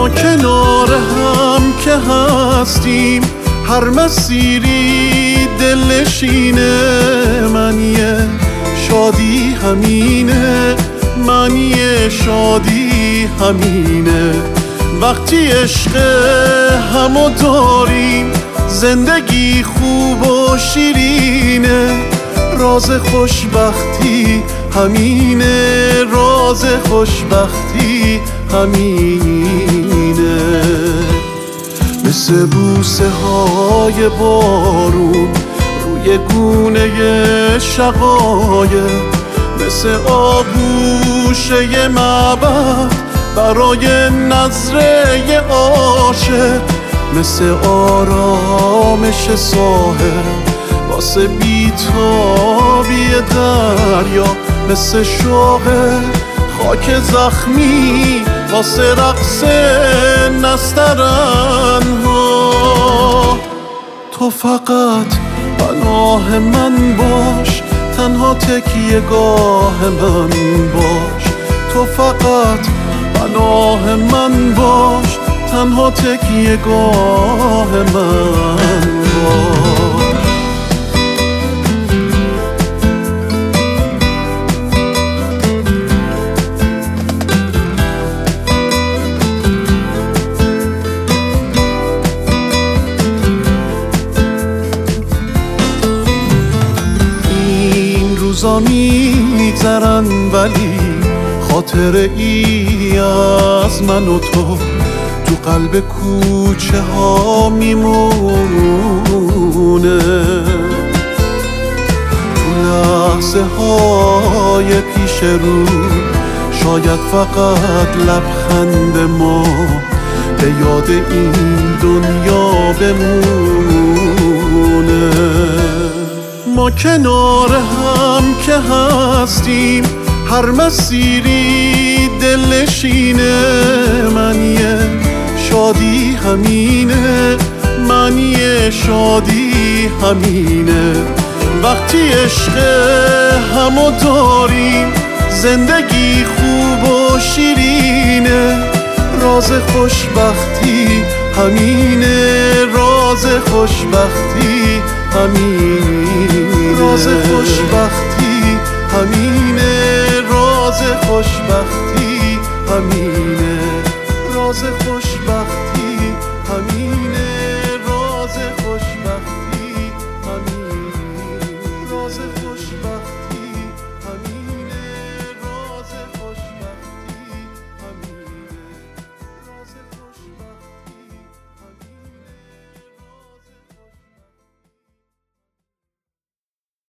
ما کنار هم که هستیم، هر مسیری دلنشینه. معنی شادی همینه، معنی شادی همینه. وقتی عشق همو داریم، زندگی خوب و شیرینه. راز خوشبختی همینه، راز خوشبختی همینه. مثل بوسه های بارون روی گونه شقایق، مثل آغوشه معبد برای نظره عاشق، مثل آرامش ساحل واسه بیتابی دریا، مثل شوق خاک زخمی واسه رقص نسترنها. تو فقط پناه من باش، تنها تکیه گاه من باش. تو فقط پناه من باش، تنها تکیه گاه من باش. روزا میگذرن ولی خاطره ای از من و تو قلب کوچه ها میمونه. تو لحظه های پیش رو شاید فقط لبخند ما به یاد این دنیا بمونه. ما کنار هم که هستیم، هر مسیری دلنشینه. معنی شادی همینه، معنی شادی همینه. وقتی عشق همو داریم، زندگی خوب و شیرینه. راز خوشبختی همینه، راز خوشبختی همینه. راز خوشبختی همینه، راز خوشبختی همینه. راز خوشبختی همینه، راز خوشبختی همینه. راز خوشبختی